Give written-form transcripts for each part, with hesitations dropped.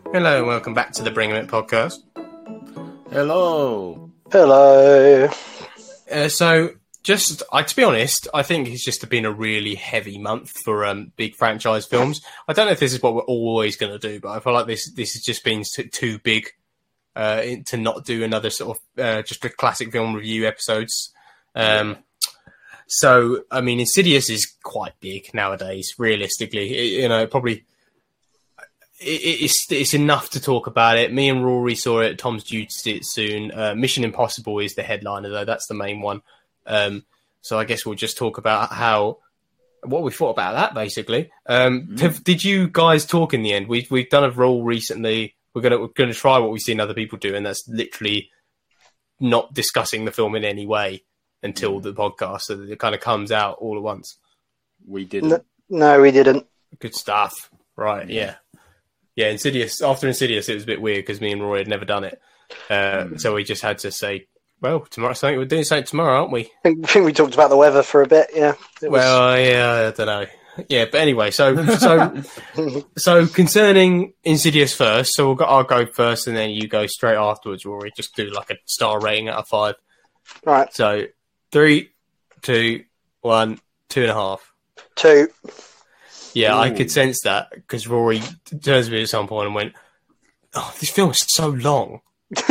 Hello and welcome back to the Bring 'Em It podcast. Hello. Hello. To be honest, I think it's just been a really heavy month for big franchise films. I don't know if this is what we're always going to do, but I feel like this has just been too big to not do another sort of just a classic film review episodes. So, I mean, Insidious is quite big nowadays, realistically. It's enough to talk about it. Me and Rory saw it. Tom's due to see it soon. Mission Impossible is the headliner, though. That's the main one. So I guess we'll just talk about what we thought about that, basically. Did you guys talk in the end? We've done a rule recently. We're gonna try what we've seen other people do, and that's literally not discussing the film in any way until the podcast, so that it kind of comes out all at once. We didn't. No, we didn't. Good stuff. Right, yeah. Yeah, Insidious. After Insidious, it was a bit weird because me and Roy had never done it. So we just had to say, well, we're doing something tomorrow, aren't we? I think we talked about the weather for a bit, yeah. Well, yeah, I don't know. Yeah, but anyway, so concerning Insidious first, so I'll go first and then you go straight afterwards, Rory. Just do like a star rating out of 5. Right. So 3, 2, 1, 2.5. 2. Yeah, Ooh. I could sense that because Rory turns to me at some point and went, "Oh, this film is so long."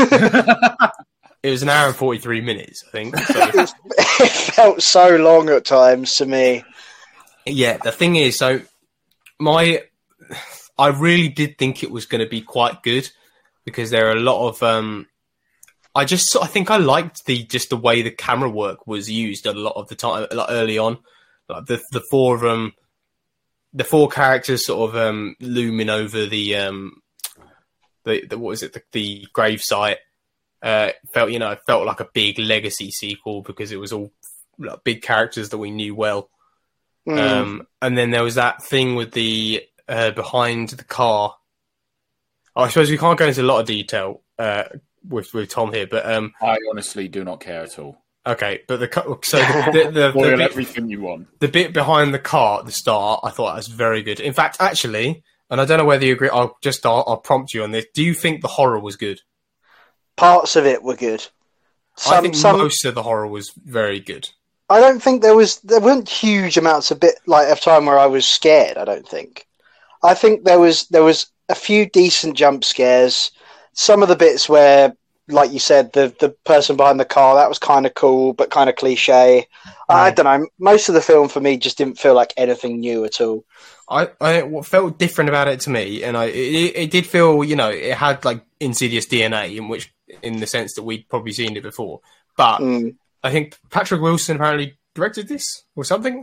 It was an hour and 43 minutes, I think. So. It felt so long at times to me. Yeah, the thing is, I really did think it was going to be quite good because there are a lot of. I think I liked the way the camera work was used a lot of the time, like early on, like the four of them. The 4 characters sort of looming over the gravesite felt like a big legacy sequel because it was all like, big characters that we knew well. And then there was that thing with the behind the car. I suppose we can't go into a lot of detail with Tom here, but I honestly do not care at all. Okay, but the bit, everything you want. The bit behind the car at the start, I thought that was very good. In fact, actually, and I don't know whether you agree, I'll prompt you on this. Do you think the horror was good? Parts of it were good. I think most of the horror was very good. I don't think there weren't huge amounts of time where I was scared, I don't think. I think there was a few decent jump scares. Some of the bits where, like you said, the person behind the car, that was kind of cool, but kind of cliche. I don't know. Most of the film for me just didn't feel like anything new at all. What felt different about it to me, and it did feel, it had like Insidious DNA, in the sense that we'd probably seen it before. But I think Patrick Wilson apparently directed this or something.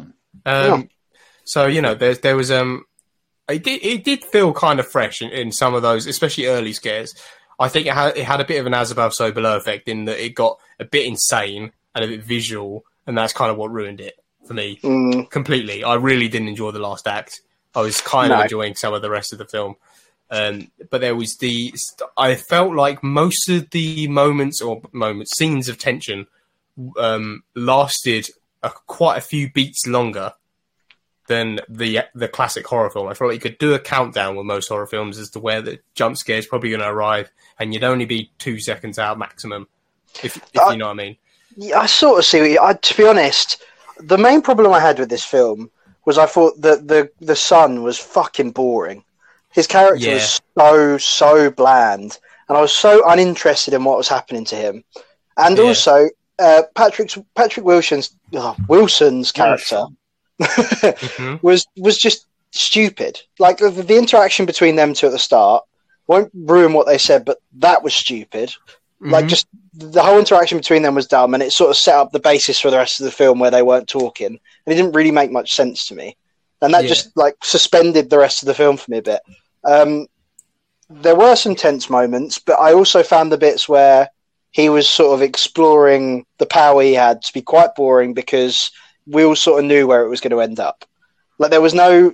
So there was it did feel kind of fresh in some of those, especially early scares. I think it had a bit of an as above, so below effect in that it got a bit insane and a bit visual, and that's kind of what ruined it for me completely. I really didn't enjoy the last act. I was kind of enjoying some of the rest of the film. But there was I felt like most of the scenes of tension lasted quite a few beats longer than the classic horror film. I felt like you could do a countdown with most horror films as to where the jump scare is probably going to arrive, and you'd only be 2 seconds out maximum, if you know what I mean. Yeah, I sort of see to be honest, the main problem I had with this film was I thought that the son was fucking boring. His character was so bland, and I was so uninterested in what was happening to him. And also, Patrick Wilson's character was just stupid. Like the interaction between them two at the start won't ruin what they said, but that was stupid. Like just the whole interaction between them was dumb, and it sort of set up the basis for the rest of the film where they weren't talking, and it didn't really make much sense to me. And that just like suspended the rest of the film for me a bit. There were some tense moments, but I also found the bits where he was sort of exploring the power he had to be quite boring because we all sort of knew where it was going to end up. Like there was no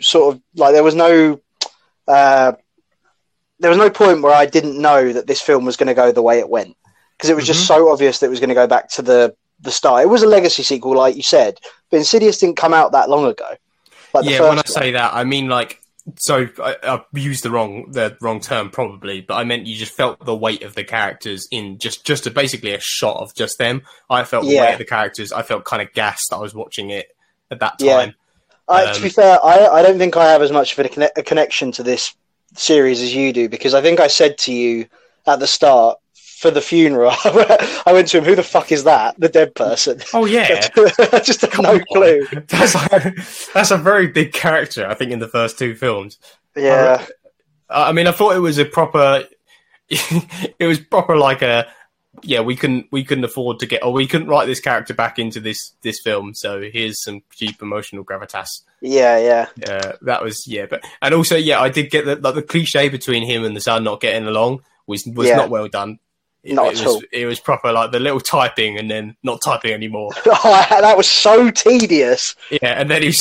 point where I didn't know that this film was going to go the way it went, because it was just so obvious that it was going to go back to the start. It was a legacy sequel, like you said, but Insidious didn't come out that long ago. When I say that, I mean like So I used the wrong term probably, but I meant you just felt the weight of the characters in just basically a shot of just them. I felt the weight of the characters. I felt kind of gassed that I was watching it at that time. To be fair, I don't think I have as much of a connection to this series as you do, because I think I said to you at the start, for the funeral, I went to him, who the fuck is that? The dead person. Oh, yeah. I just had no clue. That's a very big character, I think, in the first two films. Yeah. I mean, I thought it was a proper... it was proper like a... Yeah, we couldn't afford to we couldn't write this character back into this film, so here's some cheap emotional gravitas. Yeah. That was... Yeah, but... And also, yeah, I did get the cliche between him and the son not getting along was not well done. It was proper, like the little typing and then not typing anymore. That was so tedious. Yeah, and then it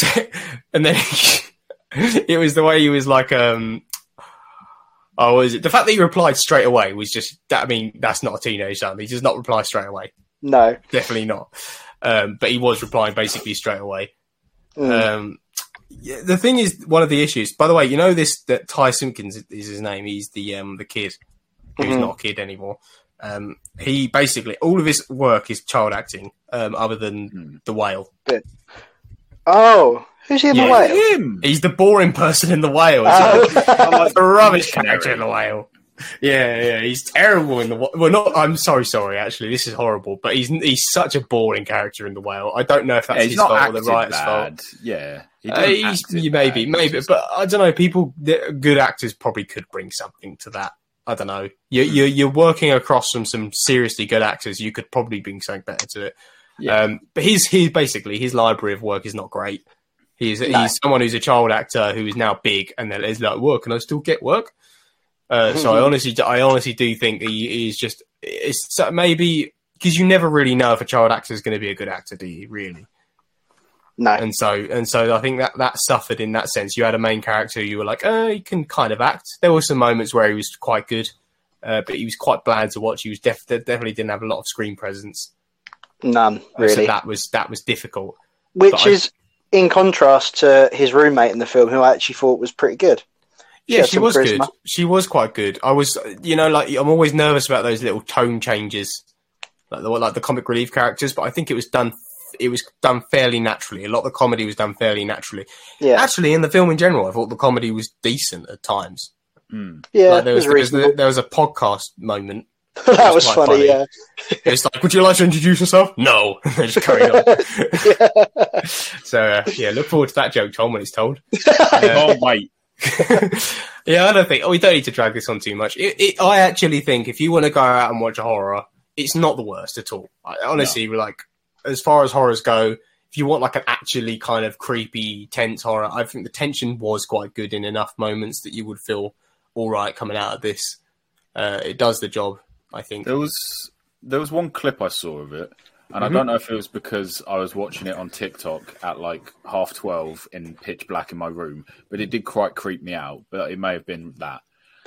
was the way he was like, the fact that he replied straight away was just that. I mean, that's not a teenage son. He does not reply straight away. No, definitely not. But he was replying basically straight away. The thing is, one of the issues. By the way, you know that Ty Simpkins is his name. He's the kid who's not a kid anymore. He basically all of his work is child acting, other than the whale. Oh, who's he in the whale? Him. He's the boring person in the whale. Like the rubbish character in the whale. Yeah, he's terrible in the whale. Well, not. I'm sorry. Actually, this is horrible. But he's such a boring character in the whale. I don't know if that's his fault or the writer's fault. Yeah, maybe. But I don't know. Good actors probably could bring something to that. I don't know. You're working across from some seriously good actors. You could probably bring something better to it. Yeah. But his library of work is not great. He's someone who's a child actor who is now big, and then is like, "Well, can I still get work?" So I honestly do think it's maybe because you never really know if a child actor is going to be a good actor, do you? Really? No. And so I think that suffered in that sense. You had a main character who you were like, he can kind of act. There were some moments where he was quite good, but he was quite bland to watch. He was definitely didn't have a lot of screen presence. None, really. So that was difficult. Which is in contrast to his roommate in the film, who I actually thought was pretty good. She was good. She was quite good. I was, I'm always nervous about those little tone changes, like the comic relief characters, but I think it was done fairly naturally. A lot of the comedy was done fairly naturally. Yeah. Actually, in the film in general, I thought the comedy was decent at times. Yeah, there was a podcast moment. That was funny, yeah. It's like, would you like to introduce yourself? No. They just carried on. So, look forward to that joke, Tom, when it's told. Oh, wait. Yeah, I don't think... we don't need to drag this on too much. I actually think if you want to go out and watch a horror, it's not the worst at all. Honestly, as far as horrors go, if you want like an actually kind of creepy, tense horror, I think the tension was quite good in enough moments that you would feel all right coming out of this. It does the job, I think. There was one clip I saw of it, and I don't know if it was because I was watching it on TikTok at like 12:30 in pitch black in my room, but it did quite creep me out. But it may have been that.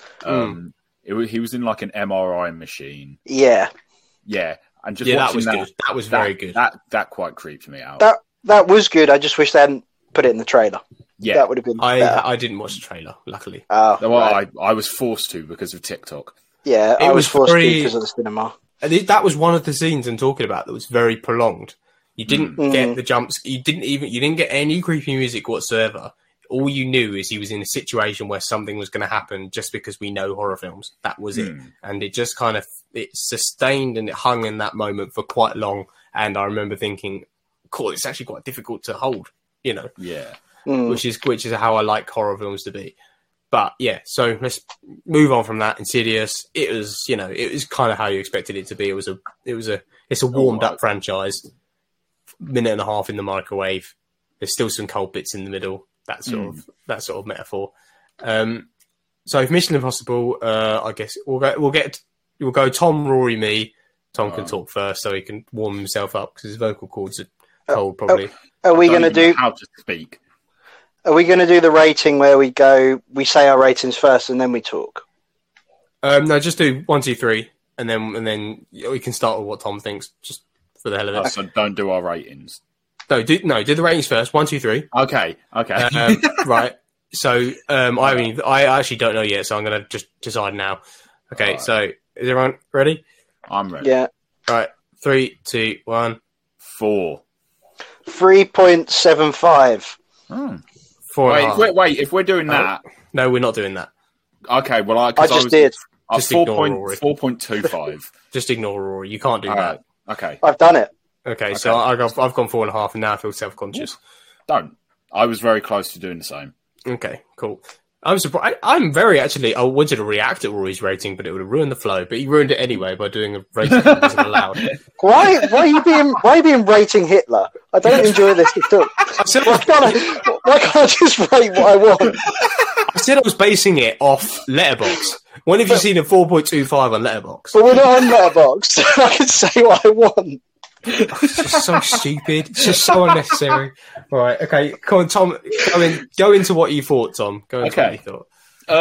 He was in like an MRI machine. Yeah. And just that was good. That was very good. That quite creeped me out. That was good. I just wish they hadn't put it in the trailer. Yeah, that would have been. I didn't watch the trailer, luckily. Right. I was forced to because of TikTok. Yeah, I was forced to because of the cinema. That was one of the scenes I'm talking about that was very prolonged. You didn't get the jumps. You didn't get any creepy music whatsoever. All you knew is he was in a situation where something was going to happen just because we know horror films. That was it. And it just kind of, it sustained and it hung in that moment for quite long. And I remember thinking, cool, it's actually quite difficult to hold, Yeah. Which is how I like horror films to be. But yeah, so let's move on from that. Insidious, it was kind of how you expected it to be. It's a warmed up franchise. Minute and a half in the microwave. There's still some cold bits in the middle. That sort of metaphor. So if Mission Impossible, I guess we'll go Tom, Rory, me. Tom can talk first so he can warm himself up because his vocal cords are cold. Probably. Are we going to do how to speak? Are we going to do the rating where we say our ratings first and then we talk? No, just do 1, 2, 3, and then we can start with what Tom thinks, just for the hell of it. So don't do our ratings. Do the ratings first. 1, 2, 3. Okay. Right. I actually don't know yet, so I'm going to just decide now. Okay, right. So is everyone ready? I'm ready. Yeah. All right, 3, 2, 1. 4. 3.75. 4. Wait, if we're doing that... No, we're not doing that. Okay, well, I just did. Just ignore Rory. 4.25. Just ignore Rory. You can't do that. Okay. I've done it. Okay, so I've gone 4.5, and now I feel self-conscious. Don't. I was very close to doing the same. Okay, cool. I'm surprised. I'm very actually. I wanted to react to Rory's rating, but it would have ruined the flow. But he ruined it anyway by doing a rating that wasn't allowed. Why are you being rating Hitler? I don't enjoy this at all. Why can't I just rate what I want? I said I was basing it off Letterboxd. When have you seen a 4.25 on Letterboxd? But we're not on Letterboxd. I can say what I want. It's just so stupid. It's just so unnecessary. All right, okay. Come on, Tom. Go into what you thought, Tom. Go into what you thought.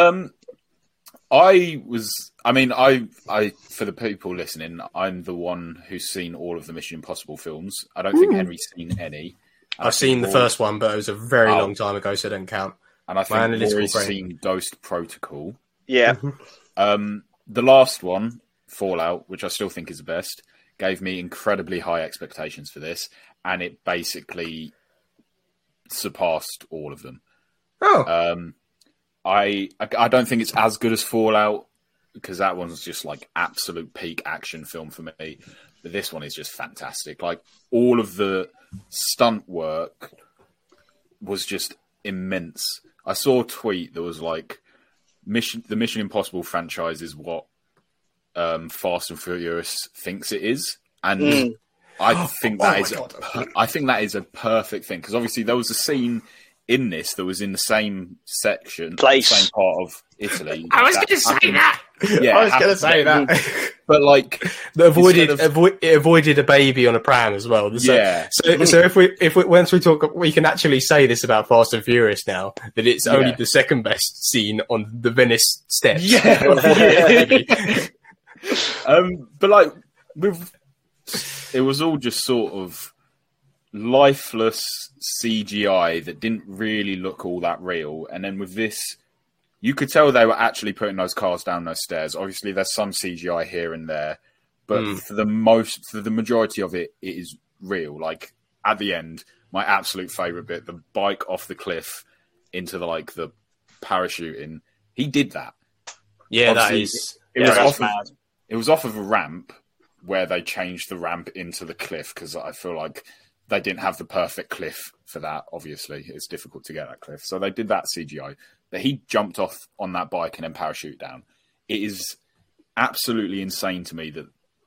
I for the people listening, I'm the one who's seen all of the Mission Impossible films. I don't think Henry's seen any. I've seen the first one, but it was a very long time ago, so it doesn't count. And I think Rory's seen Ghost Protocol. Yeah. The last one, Fallout, which I still think is the best, gave me incredibly high expectations for this, and it basically surpassed all of them. Oh. I don't think it's as good as Fallout, because that one's just like absolute peak action film for me. But this one is just fantastic. Like, all of the stunt work was just immense. I saw a tweet that was like, the Mission Impossible franchise is what Fast and Furious thinks it is, and I think that is a perfect thing, because obviously there was a scene in this that was in the same same part of Italy. I was going to say that. Yeah, I was going to say that. But like, it avoided a baby on a pram as well. So, yeah. So if we once we talk, we can actually say this about Fast and Furious now, that it's only the second best scene on the Venice steps. Yeah. But like, it was all just sort of lifeless CGI that didn't really look all that real. And then with this, you could tell they were actually putting those cars down those stairs. Obviously, there's some CGI here and there, but for the majority of it, it is real. Like, at the end, my absolute favorite bit, the bike off the cliff into the parachuting. He did that. Yeah, obviously, it was off of a ramp where they changed the ramp into the cliff, because I feel like they didn't have the perfect cliff for that. Obviously, it's difficult to get that cliff. So they did that CGI. But he jumped off on that bike and then parachute down. It is absolutely insane to me that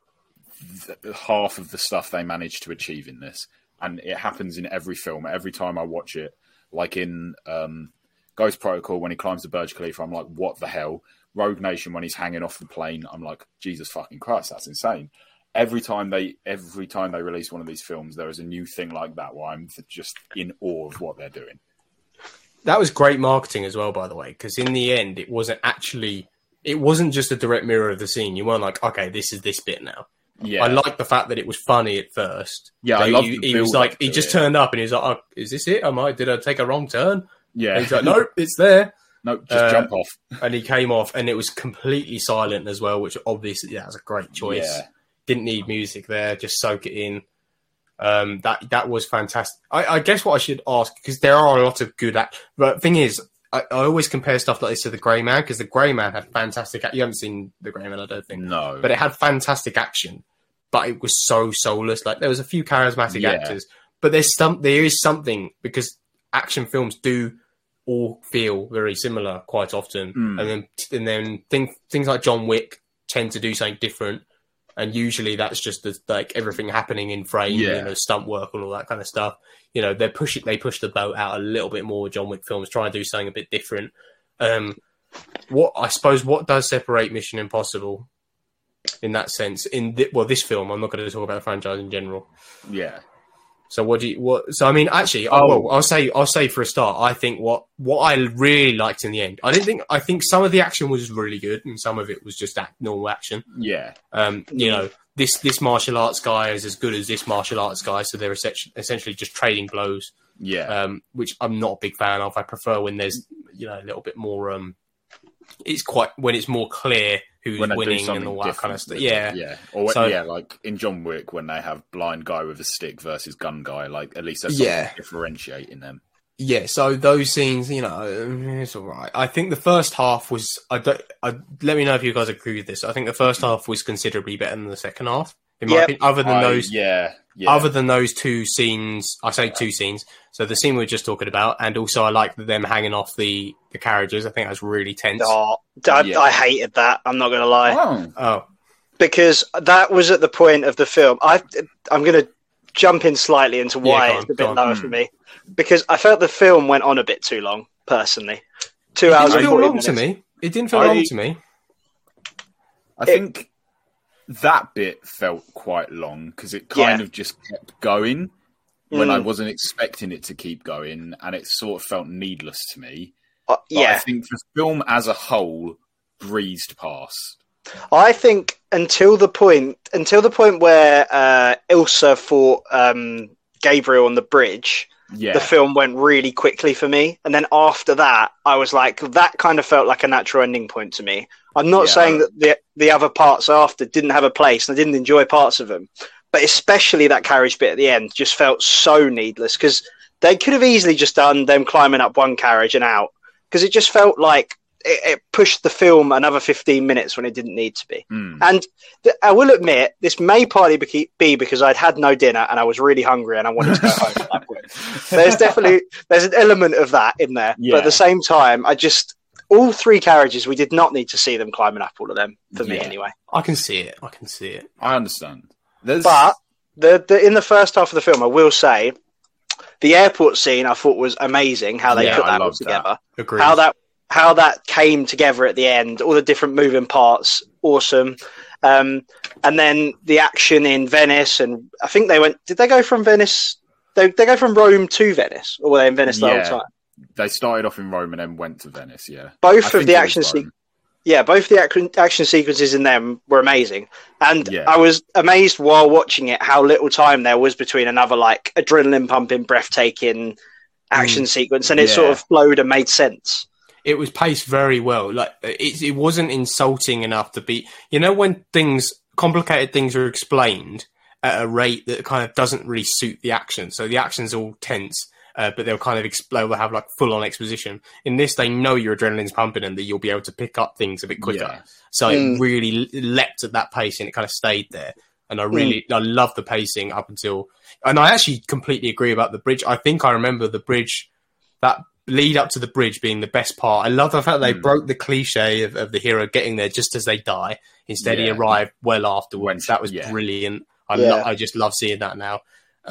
half of the stuff they managed to achieve in this. And it happens in every film. Every time I watch it, like in Ghost Protocol, when he climbs the Burj Khalifa, I'm like, what the hell? Rogue Nation, when he's hanging off the plane, I'm like, Jesus fucking Christ, that's insane. Every time they release one of these films, there is a new thing like that where I'm just in awe of what they're doing. That was great marketing as well, by the way, because in the end, it wasn't just a direct mirror of the scene. You weren't like, okay, this is this bit now. Yeah. I like the fact that it was funny at first. Yeah, I love the was like, he just turned up and he was like, oh, is this it? Did I take a wrong turn? Yeah. And he's like, nope, it's there. No, just jump off. And he came off, and it was completely silent as well, which obviously that was a great choice. Yeah. Didn't need music there, just soak it in. That was fantastic. I guess what I should ask, because there are a lot of good but the thing is, I always compare stuff like this to The Grey Man, because The Grey Man had fantastic. You haven't seen The Grey Man, I don't think. No, but it had fantastic action, but it was so soulless. Like, there was a few charismatic actors, but there is something, because action films do all feel very similar quite often, and then things like John Wick tend to do something different. And usually that's just like everything happening in frame, stunt work and all that kind of stuff. They push the boat out a little bit more with John Wick films, try and do something a bit different. What does separate Mission Impossible in that sense? This film, I'm not going to talk about the franchise in general. Yeah. So I'll say for a start, I think what I really liked in the end, I think some of the action was really good and some of it was just normal action. Yeah. This martial arts guy is as good as this martial arts guy, so they're essentially just trading blows. which I'm not a big fan of. I prefer when there's a little bit more. When it's more clear who's winning and all that kind of stuff. Or like in John Wick when they have blind guy with a stick versus gun guy. Like at least there's something differentiating them. Yeah, so those scenes, it's all right. I think the first half was. Let me know if you guys agree with this. I think the first half was considerably better than the second half. In my opinion, other than those two scenes, I say two scenes. So the scene we were just talking about, and also I like them hanging off the carriages. I think that was really tense. I hated that. I'm not going to lie. Oh, because that was at the point of the film. I'm going to jump in slightly into why it's a bit lower for me. Because I felt the film went on a bit too long, personally. 2 hours and 40 minutes. It didn't feel long to me. I think that bit felt quite long because it kind of just kept going when I wasn't expecting it to keep going, and it sort of felt needless to me. I think the film as a whole breezed past. I think until the point where Ilsa fought Gabriel on the bridge, the film went really quickly for me. And then after that, I was like, that kind of felt like a natural ending point to me. I'm not saying that the other parts after didn't have a place and I didn't enjoy parts of them, but especially that carriage bit at the end just felt so needless because they could have easily just done them climbing up one carriage and out because it just felt like it pushed the film another 15 minutes when it didn't need to be. And I will admit, this may partly be because I'd had no dinner and I was really hungry and I wanted to go home at that point. There's an element of that in there. But at the same time, all three carriages, we did not need to see them climbing up all of them, for me anyway. I can see it. I understand. But in the first half of the film, I will say, the airport scene I thought was amazing, how they put that all together. Agreed. How that came together at the end, all the different moving parts, awesome. And then the action in Venice, and I think did they go from Venice? They go from Rome to Venice, or were they in Venice the whole time? They started off in Rome and then went to Venice, Both of the action sequences in them were amazing. And I was amazed while watching it how little time there was between another like adrenaline pumping, breathtaking action sequence, and it sort of flowed and made sense. It was paced very well. Like it wasn't insulting enough to be. When complicated things are explained at a rate that kind of doesn't really suit the action. So the action's all tense, but they'll kind of explain. They'll have like full on exposition. In this, they know your adrenaline's pumping and that you'll be able to pick up things a bit quicker. Yeah. So it really leapt at that pace and it kind of stayed there. And I love the pacing up until. And I actually completely agree about the bridge. I think I remember the bridge that. Lead up to the bridge being the best part. I love the fact they broke the cliche of the hero getting there just as they die. Instead, he arrived well afterwards. That was brilliant. I just love seeing that now.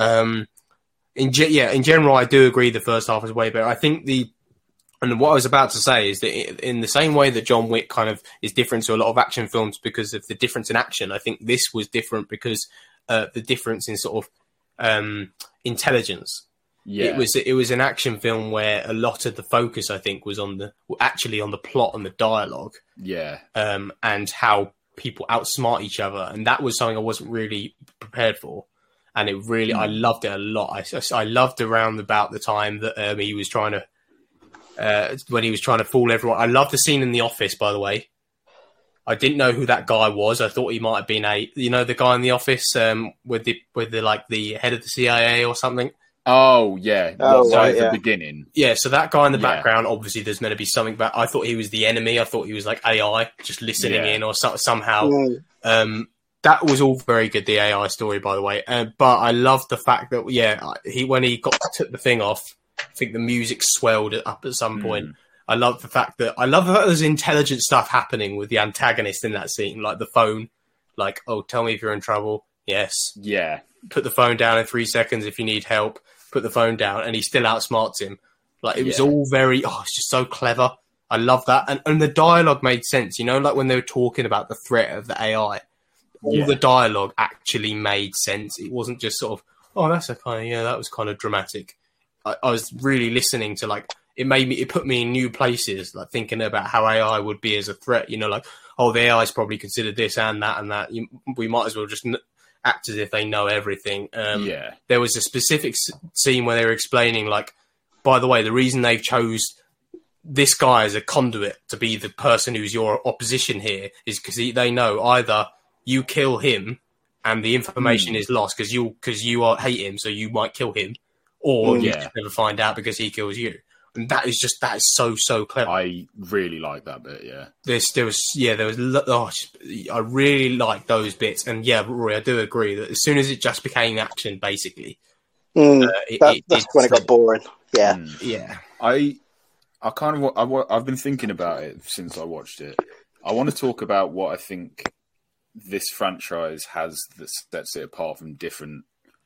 In general, I do agree the first half is way better. I think and what I was about to say is that in the same way that John Wick kind of is different to a lot of action films because of the difference in action, I think this was different because the difference in sort of intelligence. Yeah. It was an action film where a lot of the focus, I think, was on the plot and the dialogue. Yeah. And how people outsmart each other, and that was something I wasn't really prepared for. And it really, I loved it a lot. I loved around about the time that he was trying to, when he was trying to fool everyone. I loved the scene in the office, by the way. I didn't know who that guy was. I thought he might have been the guy in the office with the head of the CIA or something. Oh, yeah. At the beginning. Yeah, so that guy in the background, obviously there's meant to be something about... I thought he was the enemy. I thought he was like AI, just listening in or somehow. That was all very good, the AI story, by the way. But I love the fact that, when he took the thing off, I think the music swelled up at some point. I love the fact that there's intelligent stuff happening with the antagonist in that scene, like the phone. Like, oh, tell me if you're in trouble. Yes. Yeah. Put the phone down in 3 seconds if you need help. Put the phone down, and he still outsmarts him. Like, it was all very... Oh, it's just so clever. I love that. And the dialogue made sense. Like when they were talking about the threat of the AI, all the dialogue actually made sense. It wasn't just sort of, oh, that's a kind of... that was kind of dramatic. I was really listening to, like... It put me in new places, like thinking about how AI would be as a threat. Like, oh, the AI's probably considered this and that and that. We might as well just act as if they know everything. Yeah. There was a specific scene where they were explaining, like, by the way, the reason they've chose this guy as a conduit to be the person who's your opposition here is because they know either you kill him and the information is lost because you hate him, so you might kill him, or you just never find out because he kills you. And that is so clever. I really like that bit. Yeah, I really like those bits, and Rory, I do agree that as soon as it just became action, basically, that's when it got boring. Yeah, I I've been thinking about it since I watched it. I want to talk about what I think this franchise has that sets it apart from different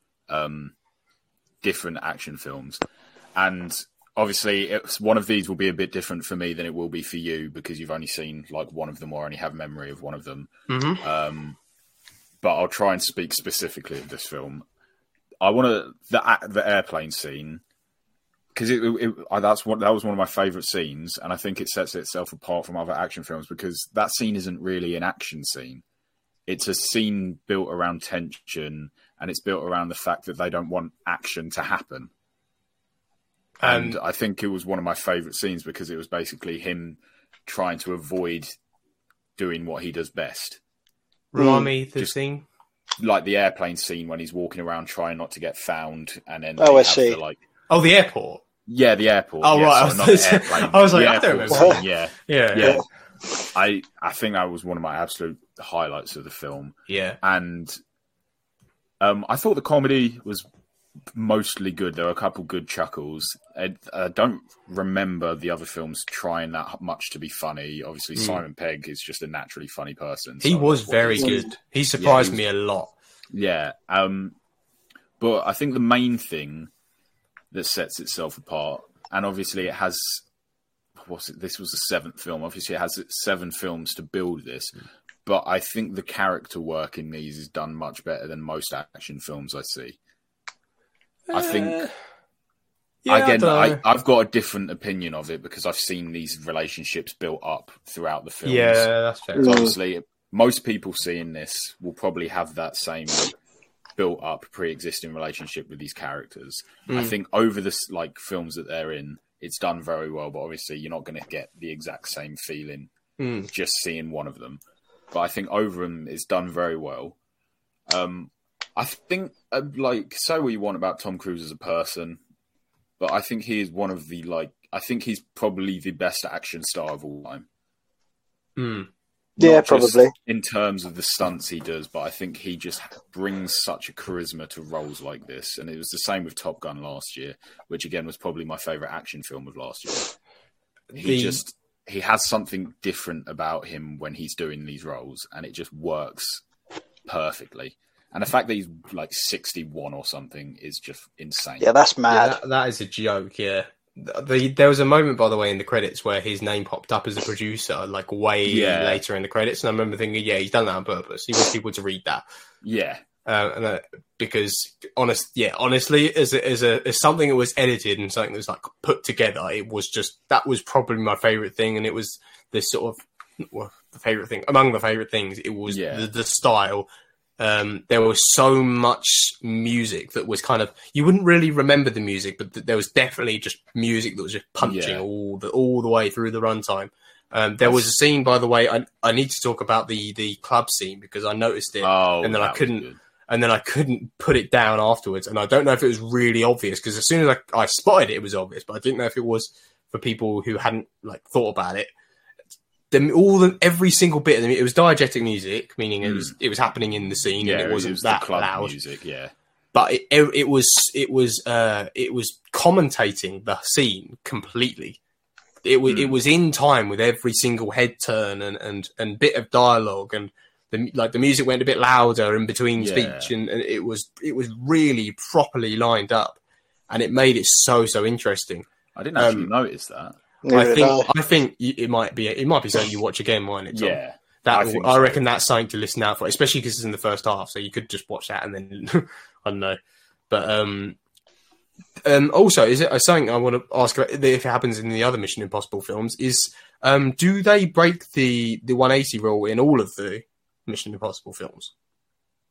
action films, and obviously one of these will be a bit different for me than it will be for you because you've only seen like one of them or only have memory of one of them. Mm-hmm. But I'll try and speak specifically of this film. I want the airplane scene because that was one of my favourite scenes, and I think it sets itself apart from other action films because that scene isn't really an action scene. It's a scene built around tension, and it's built around the fact that they don't want action to happen. And I think it was one of my favourite scenes because it was basically him trying to avoid doing what he does best. Remind me the scene? Like the airplane scene when he's walking around trying not to get found, and then I see. The airport. Yeah, the airport. Oh, right. So not the airplane. I was like, I don't know. Yeah. I think that was one of my absolute highlights of the film. Yeah. And I thought the comedy was mostly good. There were a couple good chuckles. I don't remember the other films trying that much to be funny. Obviously, Simon Pegg is just a naturally funny person. He was very good. He surprised me a lot. Yeah. But I think the main thing that sets itself apart, and obviously it has... This was the 7th film. Obviously, it has 7 films to build this. But I think the character work in these is done much better than most action films I see. I think... I've got a different opinion of it because I've seen these relationships built up throughout the films. Yeah, that's fair. So obviously, most people seeing this will probably have that same built-up, pre-existing relationship with these characters. I think over the films that they're in, it's done very well, but obviously you're not going to get the exact same feeling just seeing one of them. But I think over them, it's done very well. I think, say what you want about Tom Cruise as a person, but I think he is one of the, I think he's probably the best action star of all time. Yeah, probably. In terms of the stunts he does, but I think he just brings such a charisma to roles like this. And it was the same with Top Gun last year, which again was probably my favourite action film of last year. He has something different about him when he's doing these roles, and it just works perfectly. And the fact that he's 61 or something is just insane. Yeah, that's mad. Yeah, that is a joke, yeah. There was a moment, by the way, in the credits where his name popped up as a producer, later in the credits, and I remember thinking, he's done that on purpose. He wants people to read that. Yeah. Because honestly, as something that was edited and something that was put together, that was probably my favorite thing, and it was this sort of the favorite thing among the favorite things. It was the style. There was so much music that was kind of, you wouldn't really remember the music, but there was definitely just music that was just punching all the way through the runtime. There was a scene, by the way, I need to talk about the club scene because I noticed it, and then I couldn't put it down afterwards, and I don't know if it was really obvious because as soon as I spotted it, it was obvious, but I didn't know if it was for people who hadn't thought about it. Every single bit of it was diegetic music, meaning it was happening in the scene, and it wasn't that club loud music, yeah. But it was commentating the scene completely. It was in time with every single head turn and bit of dialogue, and the music went a bit louder in between speech, and it was really properly lined up, and it made it so interesting. I didn't actually notice that. I think it might be something you watch again, mightn't it, Tom? Yeah. I reckon that's something to listen out for, especially because it's in the first half, so you could just watch that and then I don't know. But also, is it something I want to ask about if it happens in the other Mission Impossible films? Is do they break the 180 rule in all of the Mission Impossible films?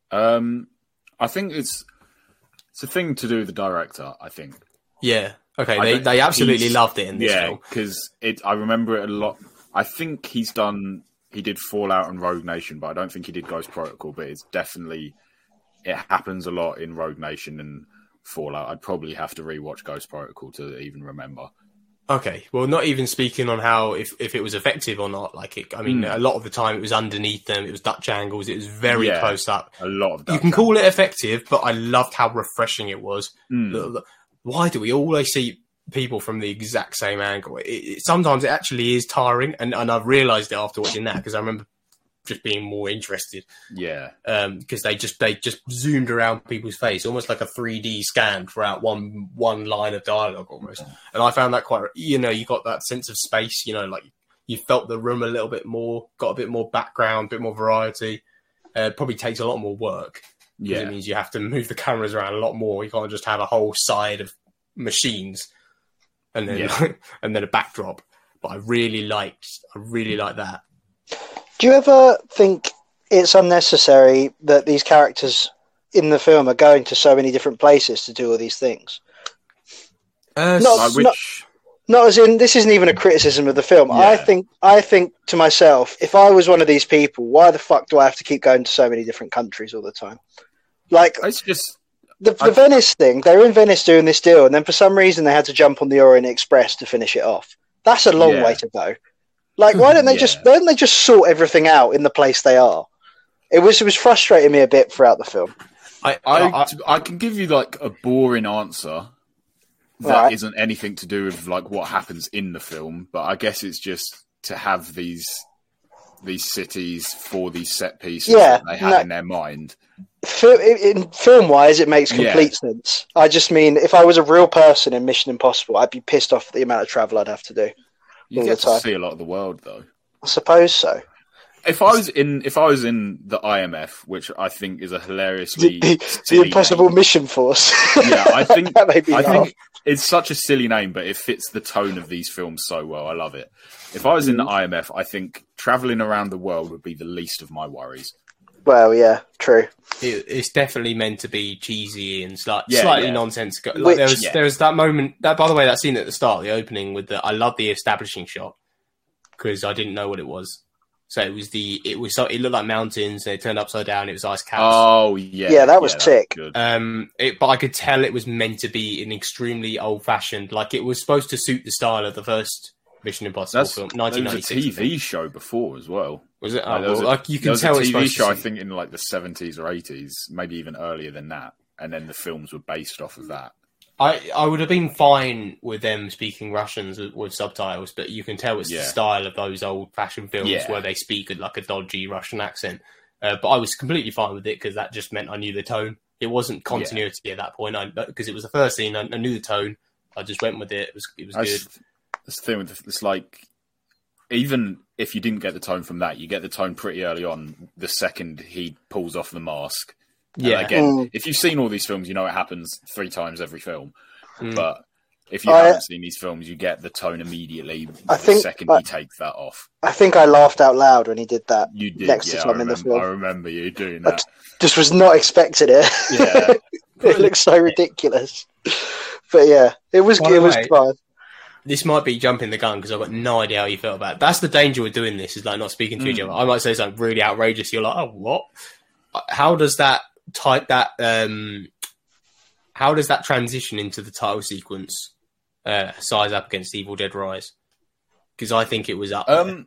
I think it's a thing to do with the director. I think. Yeah. Okay. They absolutely loved it in this film. Yeah, because I remember it a lot. I think he did Fallout and Rogue Nation, but I don't think he did Ghost Protocol. But it happens a lot in Rogue Nation and Fallout. I'd probably have to rewatch Ghost Protocol to even remember. Okay, well, not even speaking on how if it was effective or not. A lot of the time it was underneath them. It was Dutch angles. It was very close up. A lot of Dutch you can call it effective, but I loved how refreshing it was. Why do we always see people from the exact same angle? Sometimes it actually is tiring, and I've realised it after watching that because I remember just being more interested. Yeah. Because they just zoomed around people's face, almost like a 3D scan throughout one line of dialogue almost. And I found that quite, you got that sense of space, like you felt the room a little bit more, got a bit more background, a bit more variety. Probably takes a lot more work. Yeah. It means you have to move the cameras around a lot more. You can't just have a whole side of machines and then and then a backdrop. But I really liked that. Do you ever think it's unnecessary that these characters in the film are going to so many different places to do all these things? Not as in, this isn't even a criticism of the film. Yeah. I think to myself, if I was one of these people, why the fuck do I have to keep going to so many different countries all the time? Like, it's just the Venice thing. They were in Venice doing this deal, and then for some reason they had to jump on the Orient Express to finish it off. That's a long way to go. Like, why don't they just sort everything out in the place they are? It was frustrating me a bit throughout the film. I can give you like a boring answer that isn't anything to do with like what happens in the film, but I guess it's just to have these cities for these set pieces that they had in their mind. In film-wise, it makes complete sense. I just mean, if I was a real person in Mission Impossible, I'd be pissed off at the amount of travel I'd have to do. You get to see a lot of the world, though. I suppose so. If I was in the IMF, which I think is a hilariously the Impossible name. Mission Force. Yeah, I think it's such a silly name, but it fits the tone of these films so well. I love it. If I was in the IMF, I think traveling around the world would be the least of my worries. Well, yeah, true. It's definitely meant to be cheesy and slightly nonsensical. Like there was that moment. That, by the way, that scene at the start, the opening with I love the establishing shot because I didn't know what it was. So it looked like mountains. They turned upside down. It was ice caps. Oh yeah, that was sick. But I could tell it was meant to be an extremely old fashioned. Like it was supposed to suit the style of the first Mission Impossible film, 1996. There was a TV show before as well. Was it? You can tell it's a TV show, I think, in like the 70s or 80s, maybe even earlier than that. And then the films were based off of that. I would have been fine with them speaking Russians with subtitles, but you can tell it's the style of those old-fashioned films where they speak like a dodgy Russian accent. But I was completely fine with it because that just meant I knew the tone. It wasn't continuity at that point because it was the first scene. I knew the tone. I just went with it. It was good. That's the thing with it's like, even if you didn't get the tone from that, you get the tone pretty early on. The second he pulls off the mask. And again, if you've seen all these films, you know it happens 3 times every film. But if you haven't seen these films, you get the tone immediately the second he takes that off. I think I laughed out loud when he did that. You did, next to Tom in the film. I remember you doing that. I just was not expecting it. Yeah, it looks so ridiculous. But yeah, it was fun. This might be jumping the gun because I've got no idea how you felt about it. That's the danger with doing this, is like not speaking to each other. I might say something really outrageous. You're like, oh, what? How does that how does that transition into the title sequence size up against Evil Dead Rise? Because I think it was up there.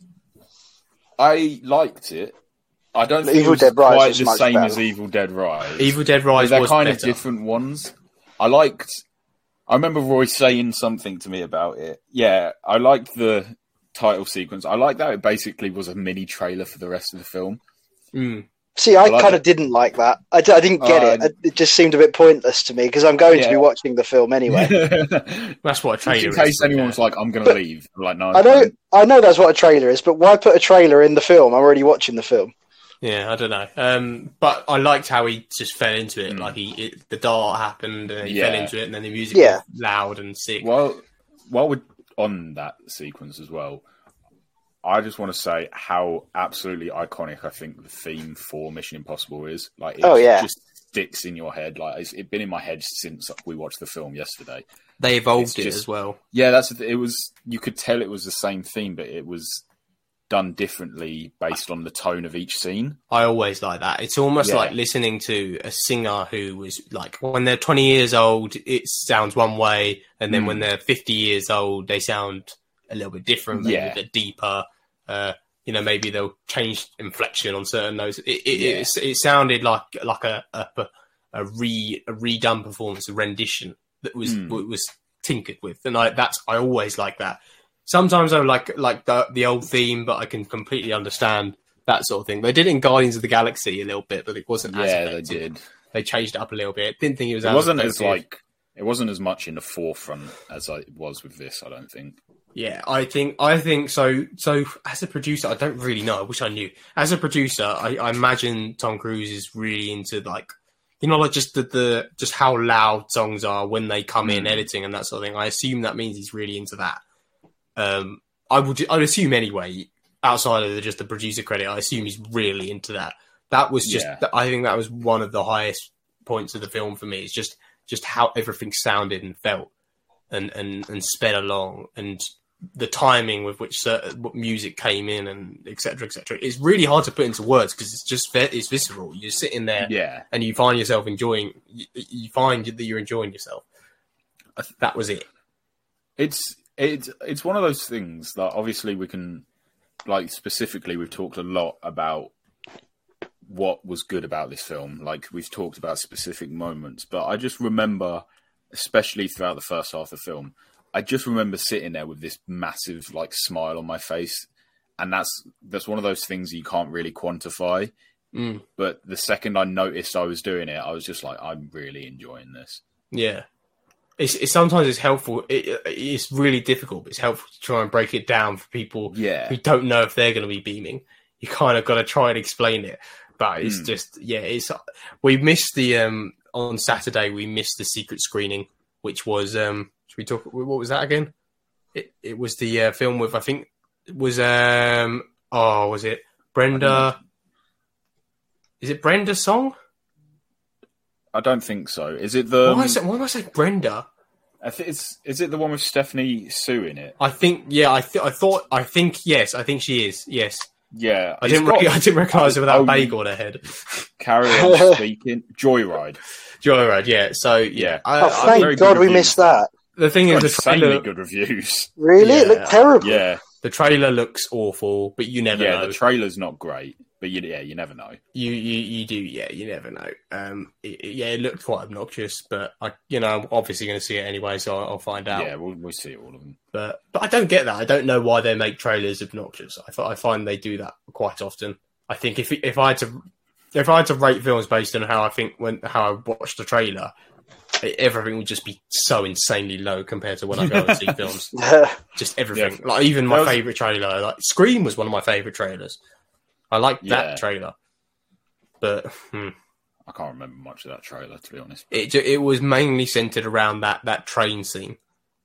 I liked it. I don't think it was quite the same as Evil Dead Rise. Evil Dead Rise was kind of different ones. I remember Roy saying something to me about it. Yeah, I liked the title sequence. I liked that it basically was a mini trailer for the rest of the film. See, I kind of didn't like that. I didn't get it. It just seemed a bit pointless to me because I'm going to be watching the film anyway. That's what a trailer is. In case anyone's like, I'm going to leave. I'm like, no. I know that's what a trailer is, but why put a trailer in the film? I'm already watching the film. Yeah, I don't know. But I liked how he just fell into it. Like the dart happened, and he fell into it, and then the music was loud and sick. Well, while we're on that sequence as well, I just want to say how absolutely iconic I think the theme for Mission Impossible is. Like, it just sticks in your head. Like, it's been in my head since we watched the film yesterday. They evolved it as well. Yeah, it was. You could tell it was the same theme, but it was done differently based on the tone of each scene. I always like that. It's almost like listening to a singer who was like, when they're 20 years old, it sounds one way, and then when they're 50 years old, they sound a little bit different, maybe a bit deeper. Maybe they'll change inflection on certain notes. It sounded like a redone performance, a rendition that was tinkered with, and I always like that. Sometimes I like the old theme, but I can completely understand that sort of thing. They did it in Guardians of the Galaxy a little bit, but it wasn't as effective. They did. They changed it up a little bit. Didn't think it was. It wasn't it wasn't as much in the forefront as it was with this. I don't think. Yeah, I think so. So as a producer, I don't really know. I wish I knew. As a producer, I imagine Tom Cruise is really into just how loud songs are when they come in editing and that sort of thing. I assume that means he's really into that. I'd assume anyway, outside of just the producer credit, I assume he's really into that. That was just, I think that was one of the highest points of the film for me. It's just how everything sounded and felt and sped along, and the timing with which music came in, and et cetera, et cetera. It's really hard to put into words because it's visceral. You're sitting there and you find yourself enjoying, you find that you're enjoying yourself. That was it. It's one of those things that obviously we can, like, specifically we've talked a lot about what was good about this film. Like, we've talked about specific moments, but I just remember, especially throughout the first half of the film, I just remember sitting there with this massive, like, smile on my face. And that's one of those things you can't really quantify. But the second I noticed I was doing it, I was just like, I'm really enjoying this. Yeah. It's sometimes it's helpful. It's really difficult, but it's helpful to try and break it down for people who don't know if they're going to be beaming. You kind of got to try and explain it, but it's just we missed the on Saturday. We missed the secret screening, which was should we talk? What was that again? It was the film with, I think it was was it Brenda? Is it Brenda's song? I don't think so. Is it the? Why am I saying Brenda? I think is it the one with Stephanie Sue in it? I think yes. I think she is. Yes. Yeah. I didn't recognise her with that bagel on her head. Carry on speaking. Joyride. Yeah. So yeah. Thank God we missed that. The thing is, the trailer good reviews. Really, it looked terrible. Yeah. The trailer looks awful, but you never know. Yeah, the trailer's not great. But you never know. You do, you never know. It looked quite obnoxious, but I'm obviously going to see it anyway, so I'll find out. Yeah, we'll see all of them. But I don't get that. I don't know why they make trailers obnoxious. I find they do that quite often. I think if I had to rate films based on how I watched the trailer, everything would just be so insanely low compared to when I go and see films. Just everything, like even my favorite trailer, like Scream was one of my favorite trailers. I liked that trailer, but I can't remember much of that trailer, to be honest. It was mainly centered around that train scene.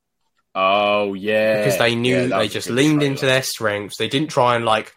Oh yeah, because they knew they just leaned into their strengths. They didn't try and like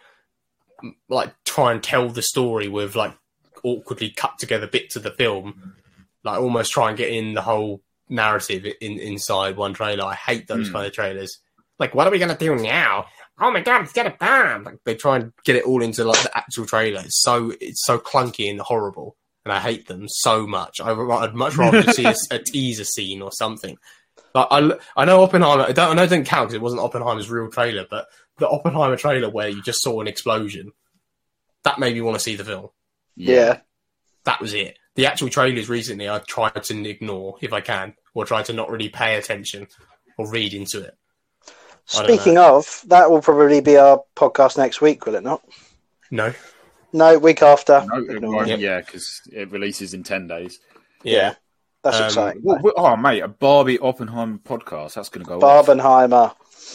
try and tell the story with like awkwardly cut together bits of the film, like almost try and get in the whole narrative inside one trailer. I hate those kind of trailers. Like, what are we gonna do now? Oh my God, let's get a bomb! Like, they try and get it all into like the actual trailer. It's so clunky and horrible, and I hate them so much. I'd much rather see a teaser scene or something. Like, I know Oppenheimer. I know it didn't count because it wasn't Oppenheimer's real trailer, but the Oppenheimer trailer where you just saw an explosion, that made me want to see the film. Yeah, that was it. The actual trailers recently, I've tried to ignore if I can, or try to not really pay attention or read into it. Speaking of, that will probably be our podcast next week, will it not? No, week after. No, it won't, because it releases in 10 days. Yeah. That's exciting. Oh, mate, a Barbie Oppenheimer podcast. That's going to go Barbenheimer.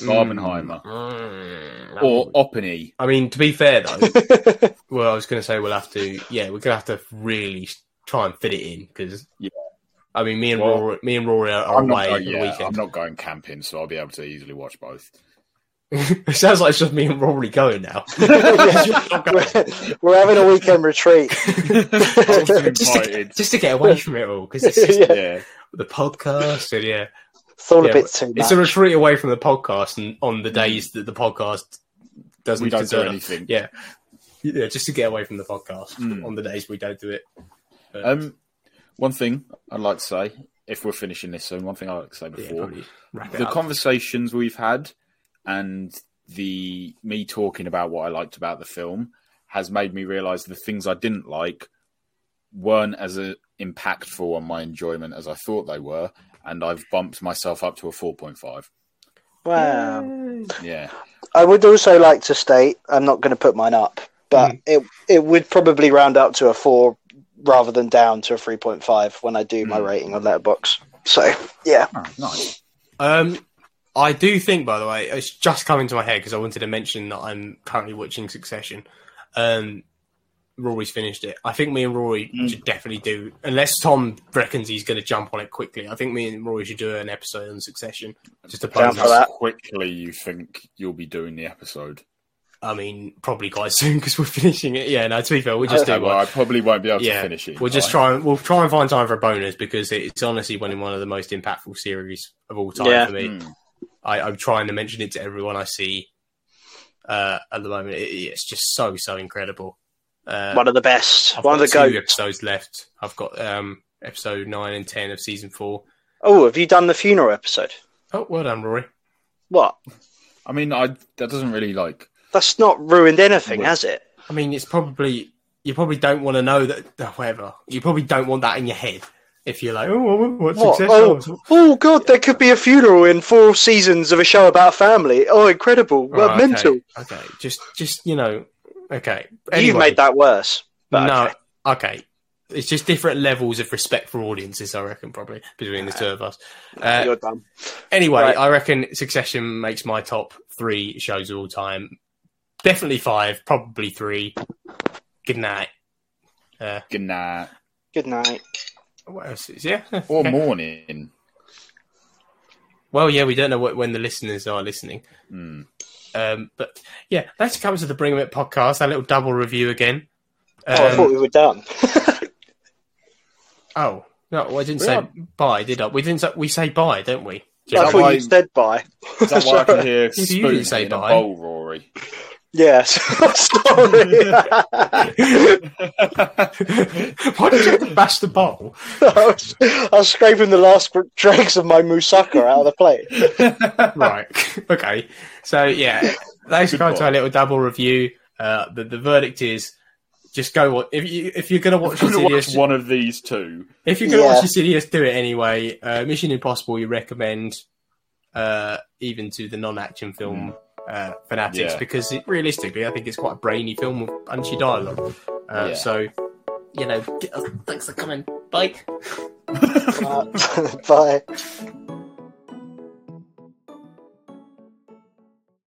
Or Oppeny. I mean, to be fair, though, well, I was going to say we're going to have to really try and fit it in, because... Yeah. I mean, me and Rory are away for the weekend. I'm not going camping, so I'll be able to easily watch both. It sounds like it's just me and Rory going now. We're having a weekend retreat. just to get away from it all, because it's just the podcast and it's all a bit too much. It's a retreat away from the podcast, and on the days that the podcast doesn't do anything. Yeah, just to get away from the podcast on the days we don't do it. One thing I'd like to say, if we're finishing this soon, one thing I'd like to say before the conversations we've had and me talking about what I liked about the film has made me realise the things I didn't like weren't as impactful on my enjoyment as I thought they were, and I've bumped myself up to a 4.5. Wow. Yeah. I would also like to state, I'm not going to put mine up, but it would probably round up to a 4 rather than down to a 3.5 when I do my rating on Letterboxd. So, yeah. Oh, nice. I do think, by the way, it's just come into my head because I wanted to mention that I'm currently watching Succession. Rory's finished it. I think me and Rory should definitely do, unless Tom reckons he's going to jump on it quickly, I think me and Rory should do an episode on Succession. Just to Down for that. How quickly you think you'll be doing the episode? I mean, probably quite soon because we're finishing it. Yeah, no, to be fair, we'll just do one. Well, I probably won't be able to finish it. We'll try and find time for a bonus because it's honestly one of the most impactful series of all time for me. I'm trying to mention it to everyone I see at the moment. It's just so incredible. One of the best. I've one of the got 2 goats. episodes left. I've got episode 9 and 10 of season 4. Oh, have you done the funeral episode? Oh, well done, Rory. What? I mean, that doesn't really That's not ruined anything, has it? I mean, you probably don't want to know that. Whatever. You probably don't want that in your head. If you're like, what's Succession? Oh, God, there could be a funeral in 4 seasons of a show about a family. Oh, incredible. Mental. Okay. Just okay. Anyway, You've made that worse. No, okay. It's just different levels of respect for audiences, I reckon, probably, between the two of us. You're dumb. Anyway, Right. I reckon Succession makes my top 3 shows of all time. Definitely 5, probably 3. Good night. Good night. Good night. What else is okay. Or morning. Well, yeah, we don't know when the listeners are listening. But yeah, that comes to the Bring 'Em It podcast, our little double review again. I thought we were done. Oh, no, I didn't say bye, did I? We say bye, don't we? I thought you said bye. Is that why I can hear You didn't spoon say in a bye. bowl, Rory? Yes. Sorry. Why did you have to bash the bowl? I was scraping the last dregs of my moussaka out of the plate. Right. Okay. So yeah, let's go to our little double review. The verdict is just go watch. If you're going to watch Insidious, one of these two. If you're going to watch Insidious, do it anyway. Mission Impossible, you recommend even to the non-action film fanatics because realistically, I think it's quite a brainy film with punchy dialogue. So, thanks for coming. Bye. Bye.